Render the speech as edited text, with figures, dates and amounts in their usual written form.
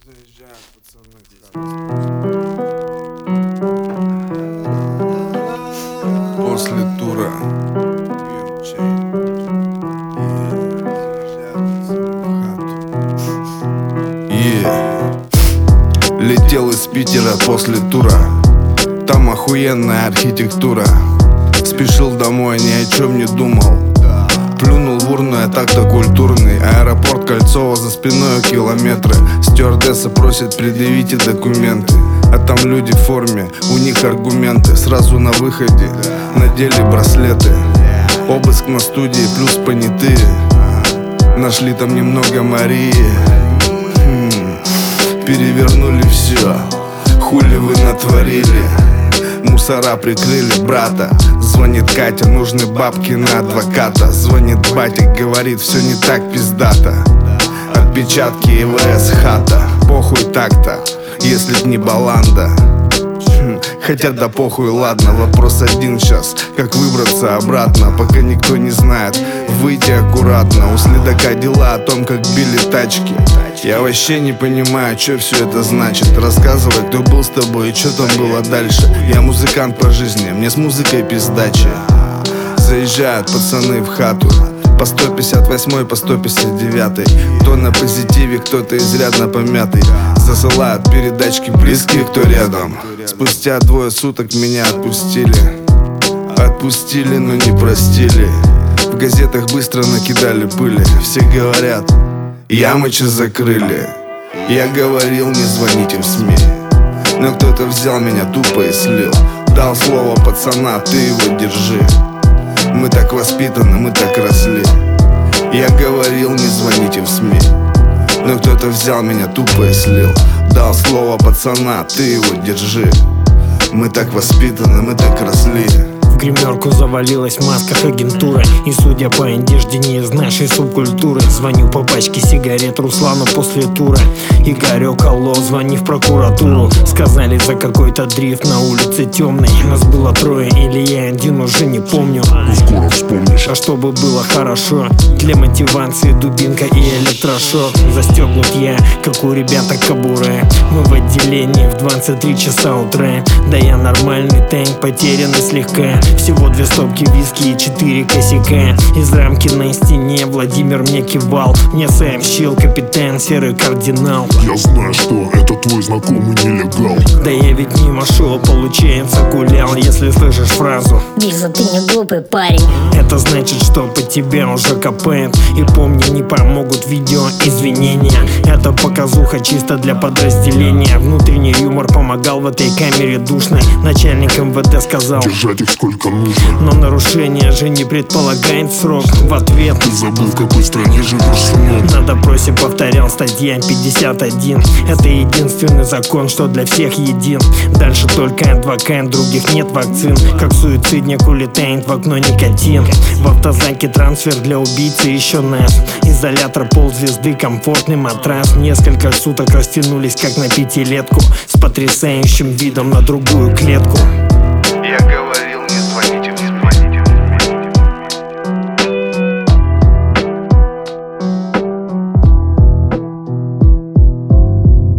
Заезжают пацаны после тура. Пьют чай. Летел из Питера после тура. Там охуенная архитектура. Спешил домой, ни о чем не думал. Плюнул в урну, я так-то культурный. Аэропорт Кольцово, за спиной километры. Стюардесса просит, предъявите документы. А там люди в форме, у них аргументы. Сразу на выходе надели браслеты. Обыск на студии плюс понятые. Нашли там немного Марии. Перевернули все, хули вы натворили. Мусора прикрыли брата. Звонит Катя, нужны бабки на адвоката. Звонит батя, говорит, все не так пиздато. Отпечатки ИВС хата. Похуй так-то, если б не баланда. Хотя да похуй, ладно, вопрос один сейчас: как выбраться обратно, пока никто не знает. Выйти аккуратно, у следака дела о том, как били тачки. Я вообще не понимаю, что все это значит. Рассказывай, кто был с тобой и что там было дальше. Я музыкант по жизни, мне с музыкой пиздачи. Заезжают пацаны в хату по 158, по 159. Кто на позитиве, кто-то изрядно помятый. Засылают передачки близкие, кто рядом. Спустя 2 суток меня отпустили. Отпустили, но не простили. В газетах быстро накидали пыли. Все говорят, Ямыча закрыли. Я говорил, не звоните в СМИ. Но кто-то взял меня тупо и слил. Дал слово пацана, ты его держи. Мы так воспитаны, мы так росли. Я говорил, не звоните в СМИ. Но кто-то взял меня тупо и слил. Дал слово пацана, ты его держи. Мы так воспитаны, мы так росли. В гримерку завалилась в масках агентура. И судя по одежде, не из нашей субкультуры. Звоню по пачке сигарет Руслану после тура. Игорек, алло, звони в прокуратуру. Сказали, за какой-то дрифт на улице темной. Нас было 3, или я один, уже не помню. Скоро вспомнишь. А чтобы было хорошо, для мотивации дубинка и электрошок. Застегнут я, как у ребята кобуры. Мы в отделении в 23 часа утра. Да я нормальный танк, потерянный слегка. Всего 2 стопки виски и 4 косяка. Из рамки на стене Владимир мне кивал. Мне сообщил капитан серый кардинал. Я знаю, что это твой знакомый нелегал. Да я ведь мимо шел, получается гулял. Если слышишь фразу «Вижу, ты не глупый парень», это значит, что по тебе уже копают. И помни, не помогут видео извинения. Это показуха чисто для подразделения. Внутренний юмор помогал в этой камере душной. Начальник МВД сказал: держать их сколько нужно. Но нарушение же не предполагает срок. В ответ: ты забыл, в какой стране живешь, сынок. На допросе повторял статья 51. Это единственный закон, что для всех един. Дальше только адвокат, других нет вакцин. Как суицидник улетает в окно никотин. В автозаке трансфер для убийцы еще нас. Изолятор, ползвезды, комфортный матрас. Несколько суток растянулись как на 5-летку. С потрясающим видом на другую клетку.